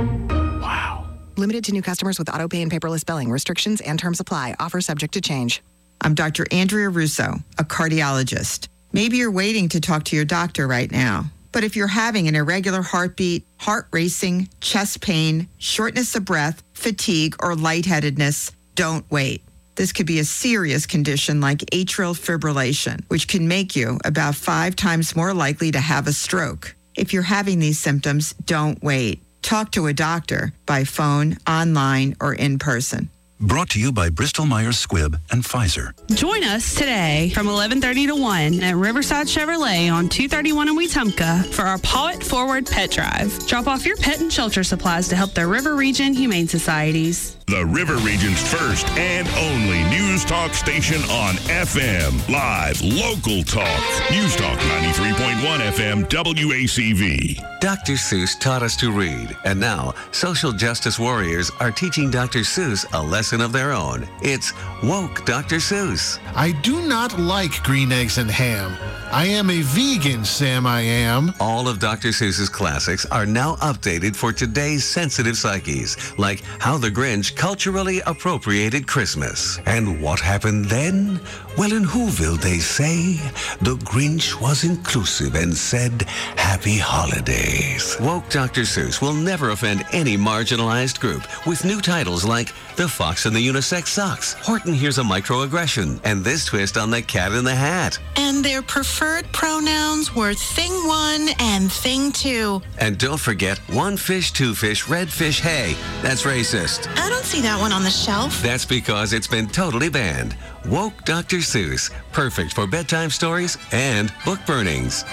Wow. Limited to new customers with auto pay and paperless billing. Restrictions and terms apply. Offer subject to change. I'm Dr. Andrea Russo, a cardiologist. Maybe you're waiting to talk to your doctor right now. But if you're having an irregular heartbeat, heart racing, chest pain, shortness of breath, fatigue, or lightheadedness, don't wait. This could be a serious condition like atrial fibrillation, which can make you about 5 times more likely to have a stroke. If you're having these symptoms, don't wait. Talk to a doctor by phone, online, or in person. Brought to you by Bristol-Myers Squibb and Pfizer. Join us today from 11:30 to 1 at Riverside Chevrolet on 231 in Wetumpka for our Paw It Forward Pet Drive. Drop off your pet and shelter supplies to help the River Region Humane Societies. The River Region's first and only news talk station on FM. Live, local talk. News Talk 93.1 FM WACV. Dr. Seuss taught us to read, and now social justice warriors are teaching Dr. Seuss a lesson of their own. It's Woke Dr. Seuss. I do not like green eggs and ham. I am a vegan, Sam, I am. All of Dr. Seuss's classics are now updated for today's sensitive psyches, like How the Grinch culturally appropriated Christmas. And what happened then? Well, in Whoville, they say, the Grinch was inclusive and said, Happy Holidays. Woke Dr. Seuss will never offend any marginalized group with new titles like The Fox and the Unisex Socks, Horton Hears a Microaggression, and this twist on The Cat in the Hat. And their preferred pronouns were Thing 1 and Thing 2. And don't forget One Fish, Two Fish, Red Fish, Hey. That's racist. I don't see that one on the shelf. That's because it's been totally banned. Woke Dr. Seuss. Perfect for bedtime stories and book burnings.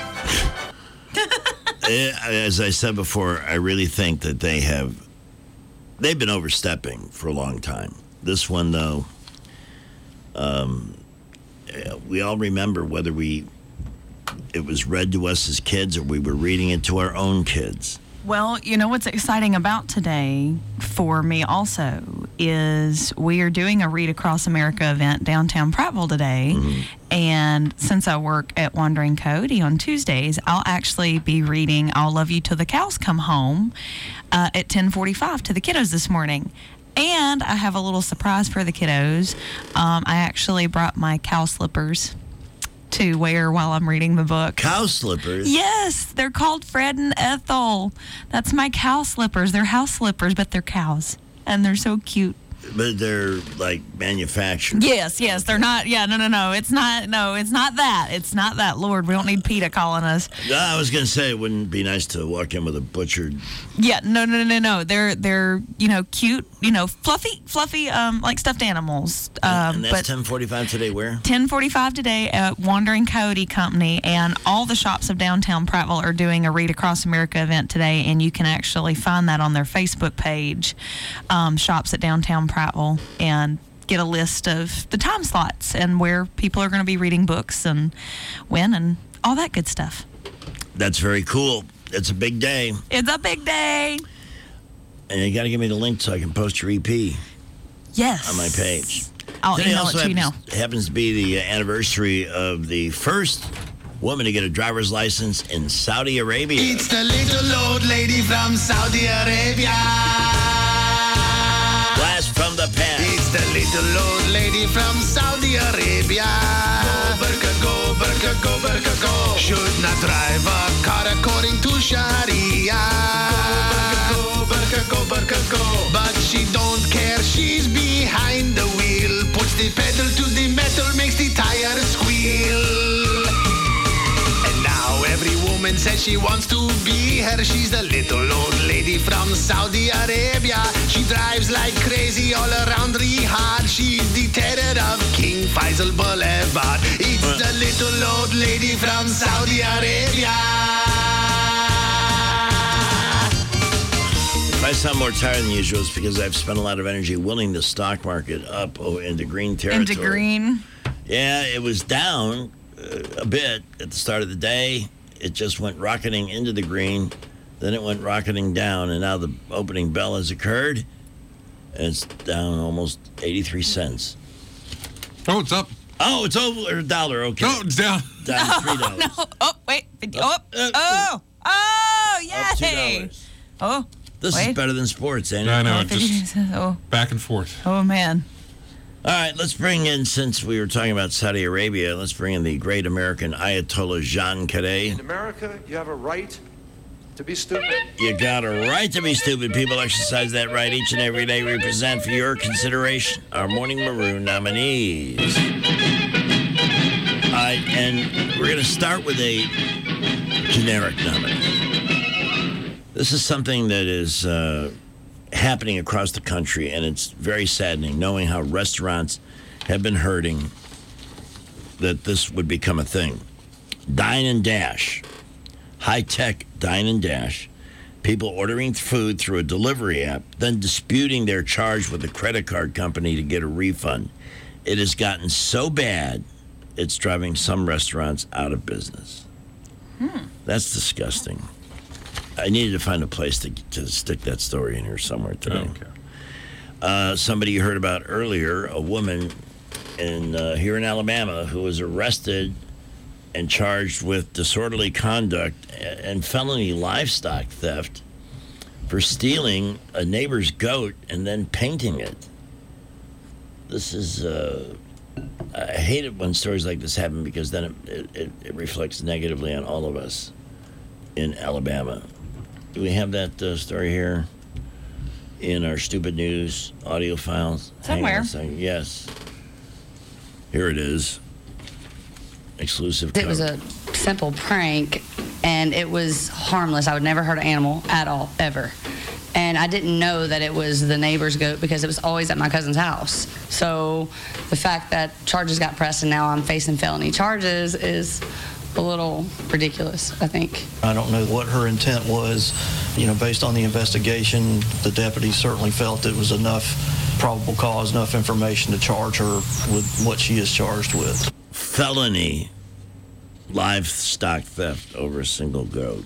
As I said before, I really think that they've been overstepping for a long time. This one, though, we all remember whether it was read to us as kids or we were reading it to our own kids. Well, you know what's exciting about today for me also is we are doing a Read Across America event downtown Prattville today. Mm-hmm. And since I work at Wandering Coyote on Tuesdays, I'll actually be reading I'll Love You Till the Cows Come Home at 10:45 to the kiddos this morning. And I have a little surprise for the kiddos. I actually brought my cow slippers to wear while I'm reading the book. Cow slippers? Yes, they're called Fred and Ethel. That's my cow slippers. They're house slippers, but they're cows. And they're so cute. But they're like manufactured. Yes, they're not. Yeah, no. It's not that. It's not that. Lord, we don't need PETA calling us. No, I was going to say it wouldn't be nice to walk in with a butchered. Yeah, no. They're cute, fluffy, like stuffed animals. And that's 10:45 today. Where? 10:45 today at Wandering Coyote Company, and all the shops of downtown Prattville are doing a Read Across America event today, and you can actually find that on their Facebook page, Shops at Downtown Prattville, and get a list of the time slots and where people are going to be reading books and when and all that good stuff. That's very cool. It's a big day. It's a big day. And you got to give me the link so I can post your EP. Yes. On my page. I'll email it to you now. Happens to be the anniversary of the first woman to get a driver's license in Saudi Arabia. It's the little old lady from Saudi Arabia. Blast from the past. It's the little old lady from Saudi Arabia. Go, Burka, go. Should not drive a car according to Sharia. woman says she wants to be her. She's the little old lady from Saudi Arabia. She drives like crazy all around Riyadh. She's the terror of King Faisal Boulevard. It's the little old lady from Saudi Arabia. If I sound more tired than usual, it's because I've spent a lot of energy willing the stock market up into green territory. Into green? Yeah, it was down a bit at the start of the day. It just went rocketing into the green. Then it went rocketing down, and now the opening bell has occurred, and it's down almost 83 cents. Oh, it's up. Oh, it's over $1. Okay. No, it's down. Down $3. No. Oh, wait. Oh, yay. $2. Oh. This is better than sports, ain't it? I know. Just back and forth. Oh, man. All right, let's bring in, since we were talking about Saudi Arabia, let's bring in the great American Ayatollah Jean Cadet. In America, you have a right to be stupid. You got a right to be stupid. People exercise that right each and every day. We present for your consideration our Morning Maroon nominees. And we're going to start with a generic nominee. This is something that is happening across the country, and it's very saddening knowing how restaurants have been hurting that this would become a thing. Dine and Dash. High-tech Dine and Dash. People ordering food through a delivery app, then disputing their charge with a credit card company to get a refund. It has gotten so bad, it's driving some restaurants out of business. That's disgusting. I needed to find a place to stick that story in here somewhere today. Okay. Somebody you heard about earlier, a woman here in Alabama who was arrested and charged with disorderly conduct and felony livestock theft for stealing a neighbor's goat and then painting it. This is, I hate it when stories like this happen because then it reflects negatively on all of us in Alabama. Do we have that story here in our stupid news audio files? Somewhere. Hang on a second. Yes. Here it is. Exclusive cover. It was a simple prank, and it was harmless. I would never hurt an animal at all, ever. And I didn't know that it was the neighbor's goat because it was always at my cousin's house. So the fact that charges got pressed and now I'm facing felony charges is a little ridiculous, I think. I don't know what her intent was. Based on the investigation, the deputies certainly felt it was enough probable cause, enough information to charge her with what she is charged with. Felony livestock theft over a single goat.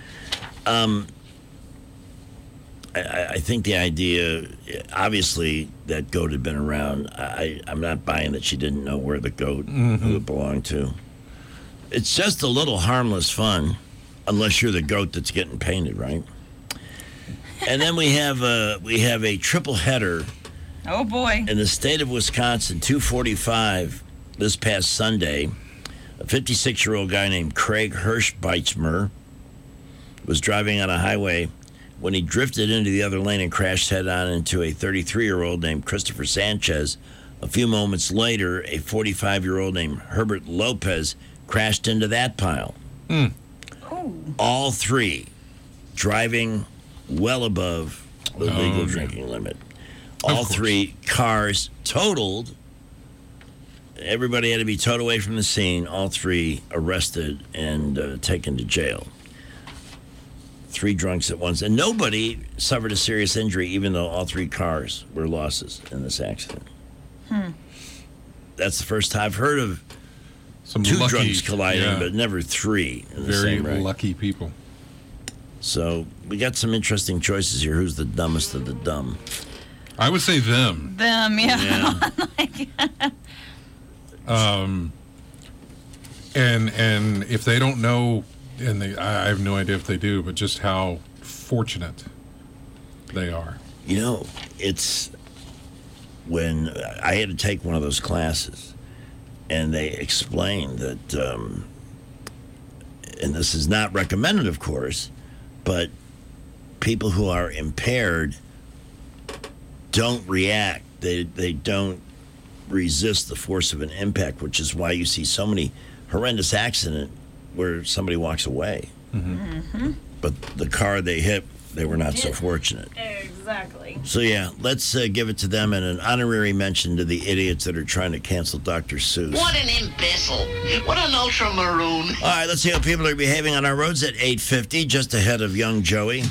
I think the idea, obviously, that goat had been around. I'm not buying that she didn't know where the goat who it belonged to. It's just a little harmless fun, unless you're the goat that's getting painted, right? And then we have a triple header. Oh boy! In the state of Wisconsin, 2:45 this past Sunday, a 56-year-old guy named Craig Hirschbeitzmer was driving on a highway when he drifted into the other lane and crashed head-on into a 33-year-old named Christopher Sanchez. A few moments later, a 45-year-old named Herbert Lopez crashed into that pile. All three driving well above the legal drinking limit. All three cars totaled. Everybody had to be towed away from the scene. All three arrested and taken to jail. Three drunks at once. And nobody suffered a serious injury, even though all three cars were losses in this accident. That's the first time I've heard of some two lucky, drunks colliding, but never three in the very same wreck. lucky people. So we got some interesting choices here. Who's the dumbest of the dumb? I would say them. Them, yeah. And if they don't know, and I have no idea if they do, but just how fortunate they are. It's when I had to take one of those classes, and they explained that, and this is not recommended, of course, but people who are impaired don't react. They don't resist the force of an impact, which is why you see so many horrendous accidents where somebody walks away But the car they hit, they were not so fortunate. Exactly. So, yeah, let's give it to them and an honorary mention to the idiots that are trying to cancel Dr. Seuss. What an imbecile. What an ultramaroon. All right, let's see how people are behaving on our roads at 8:50, just ahead of young Joey.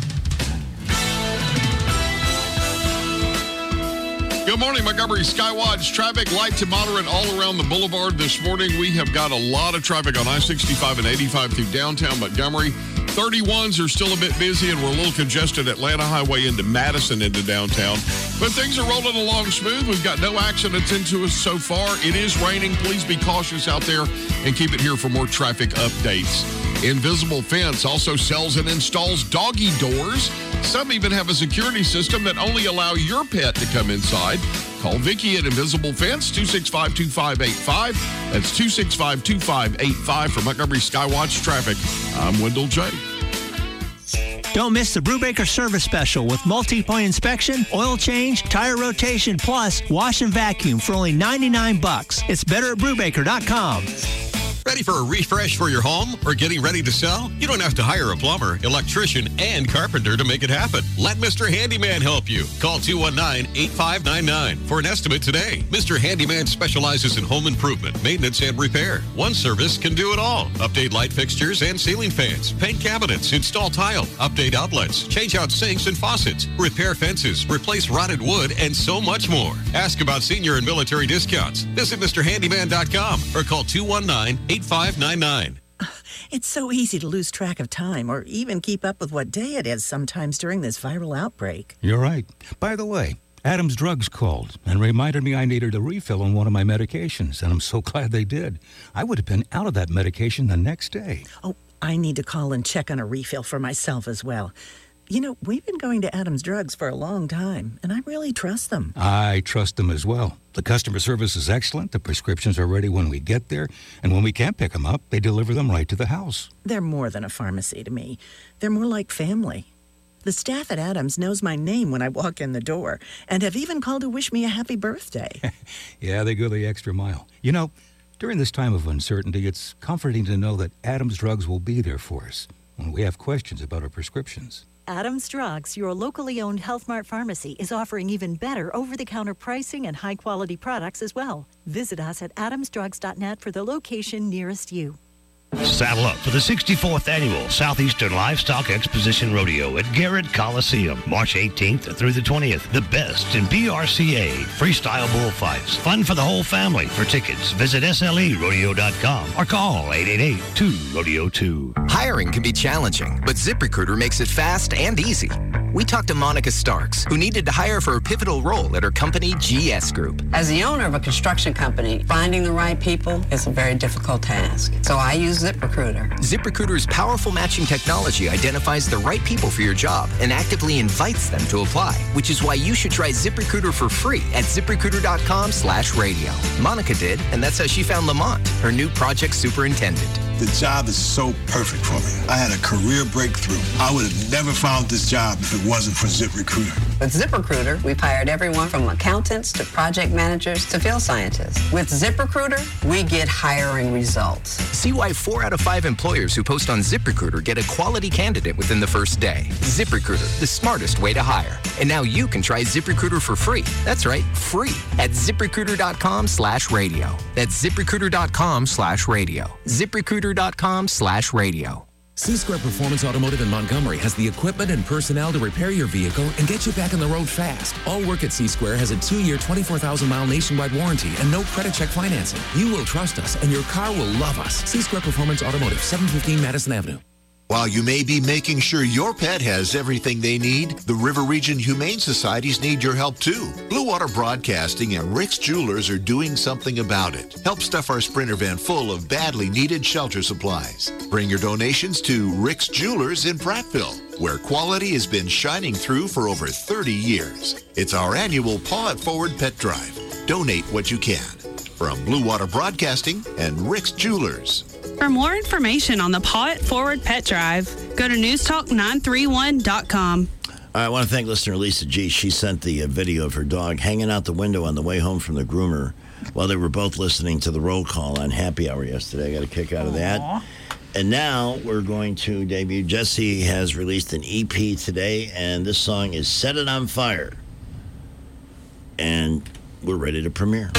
Good morning, Montgomery Skywatch. Traffic light to moderate all around the boulevard this morning. We have got a lot of traffic on I-65 and 85 through downtown Montgomery. 31s are still a bit busy, and we're a little congested Atlanta Highway into Madison into downtown. But things are rolling along smooth. We've got no accidents into us so far. It is raining. Please be cautious out there and keep it here for more traffic updates. Invisible Fence also sells and installs doggy doors. Some even have a security system that only allow your pet to come inside. Call Vicki at Invisible Fence, 265-2585. That's 265-2585 for Montgomery Skywatch Traffic. I'm Wendell J. Don't miss the Brubaker Service Special with multi-point inspection, oil change, tire rotation, plus wash and vacuum for only $99. It's better at Brubaker.com. Ready for a refresh for your home or getting ready to sell? You don't have to hire a plumber, electrician, and carpenter to make it happen. Let Mr. Handyman help you. Call 219-8599 for an estimate today. Mr. Handyman specializes in home improvement, maintenance, and repair. One service can do it all. Update light fixtures and ceiling fans, paint cabinets, install tile, update outlets, change out sinks and faucets, repair fences, replace rotted wood, and so much more. Ask about senior and military discounts. Visit MrHandyman.com or call 219-8599. It's so easy to lose track of time or even keep up with what day it is sometimes during this viral outbreak. You're right. By the way, Adam's Drugs called and reminded me I needed a refill on one of my medications, and I'm so glad they did. I would have been out of that medication the next day. Oh, I need to call and check on a refill for myself as well. You know, we've been going to Adam's Drugs for a long time, and I really trust them. I trust them as well. The customer service is excellent. The prescriptions are ready when we get there, and when we can't pick them up, they deliver them right to the house. They're more than a pharmacy to me. They're more like family. The staff at Adams knows my name when I walk in the door, and have even called to wish me a happy birthday. Yeah, they go the extra mile. You know, during this time of uncertainty, it's comforting to know that Adam's Drugs will be there for us when we have questions about our prescriptions. Adams Drugs, your locally owned Health Mart pharmacy, is offering even better over-the-counter pricing and high-quality products as well. Visit us at adamsdrugs.net for the location nearest you. Saddle up for the 64th Annual Southeastern Livestock Exposition Rodeo at Garrett Coliseum, March 18th through the 20th. The best in BRCA, freestyle bullfights, fun for the whole family. For tickets, visit SLErodeo.com or call 888-2-RODEO-2. Hiring can be challenging, but ZipRecruiter makes it fast and easy. We talked to Monica Starks, who needed to hire for a pivotal role at her company, GS Group. As the owner of a construction company, finding the right people is a very difficult task. So I use ZipRecruiter. ZipRecruiter's powerful matching technology identifies the right people for your job and actively invites them to apply, which is why you should try ZipRecruiter for free at ZipRecruiter.com/radio. Monica did, and that's how she found Lamont, her new project superintendent. The job is so perfect for me. I had a career breakthrough. I would have never found this job if it wasn't for ZipRecruiter. With ZipRecruiter, we've hired everyone from accountants to project managers to field scientists. With ZipRecruiter, we get hiring results. See why 4 out of 5 employers who post on ZipRecruiter get a quality candidate within the first day. ZipRecruiter, the smartest way to hire. And now you can try ZipRecruiter for free. That's right, free at ZipRecruiter.com/radio. That's ZipRecruiter.com/radio. ZipRecruiter.com/radio. C-Square Performance Automotive in Montgomery has the equipment and personnel to repair your vehicle and get you back on the road fast. All work at C-Square has a 2-year, 24,000-mile nationwide warranty and no credit check financing. You will trust us and your car will love us. C-Square Performance Automotive, 715 Madison Avenue. While you may be making sure your pet has everything they need, the River Region Humane Societies need your help too. Blue Water Broadcasting and Rick's Jewelers are doing something about it. Help stuff our Sprinter van full of badly needed shelter supplies. Bring your donations to Rick's Jewelers in Prattville, where quality has been shining through for over 30 years. It's our annual Paw It Forward Pet Drive. Donate what you can. From Blue Water Broadcasting and Rick's Jewelers. For more information on the Paw It Forward Pet Drive, go to newstalk931.com. I want to thank listener Lisa G. She sent the video of her dog hanging out the window on the way home from the groomer while they were both listening to the roll call on Happy Hour yesterday. I got a kick out of that. And now we're going to debut. Jesse has released an EP today, and this song is Set It On Fire. And we're ready to premiere.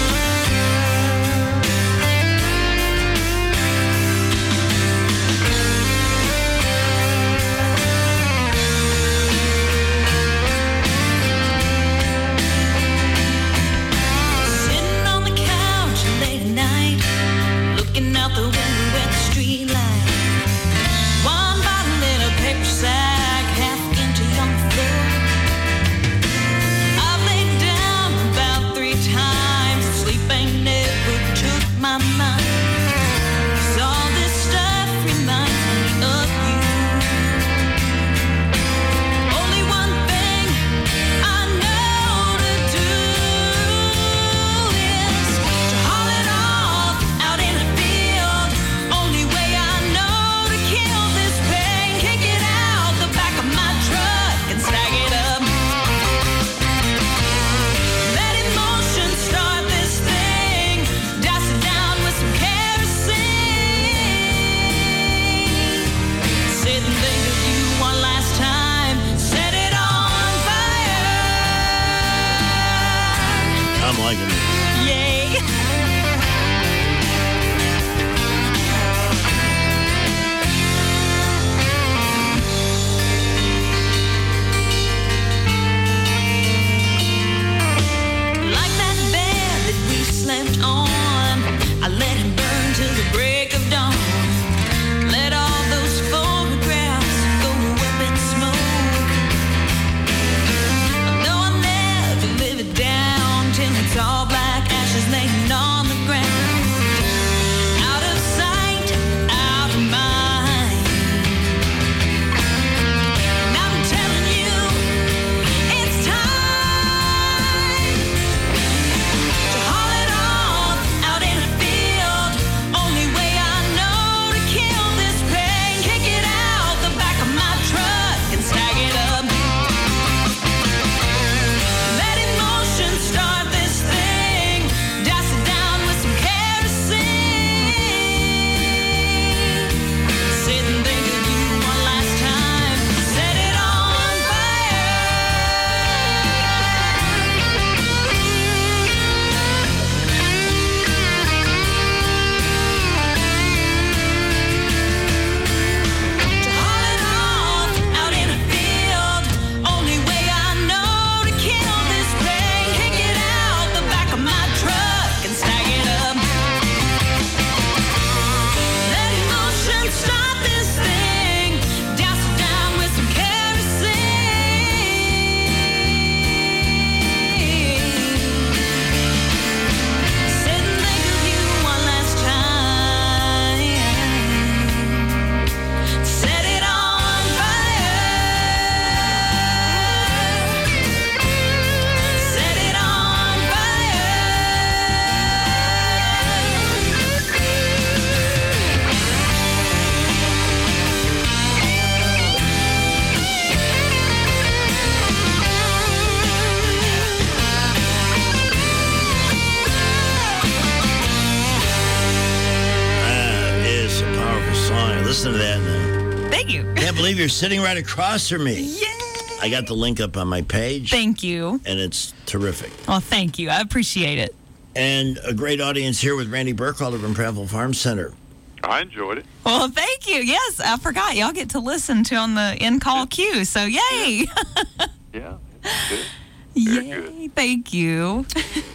Listen to that now. Thank you. Can't believe you're sitting right across from me. Yay! I got the link up on my page. Thank you. And it's terrific. Well, thank you. I appreciate it. And a great audience here with Randy Burkhalter from Prattville Farm Center. I enjoyed it. Well, thank you. Yes, I forgot. Y'all get to listen to on the in-call queue, so yay. Yeah, it's good. Yay, good. Thank you.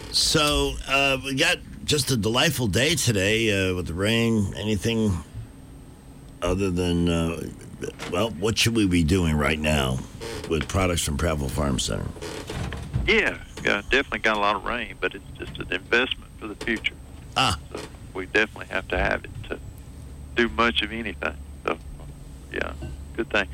So we got just a delightful day today with the rain. Anything other than, well, what should we be doing right now with products from Prattville Farm Center? Yeah, definitely got a lot of rain, but it's just an investment for the future. So we definitely have to have it to do much of anything. So, yeah, good thing.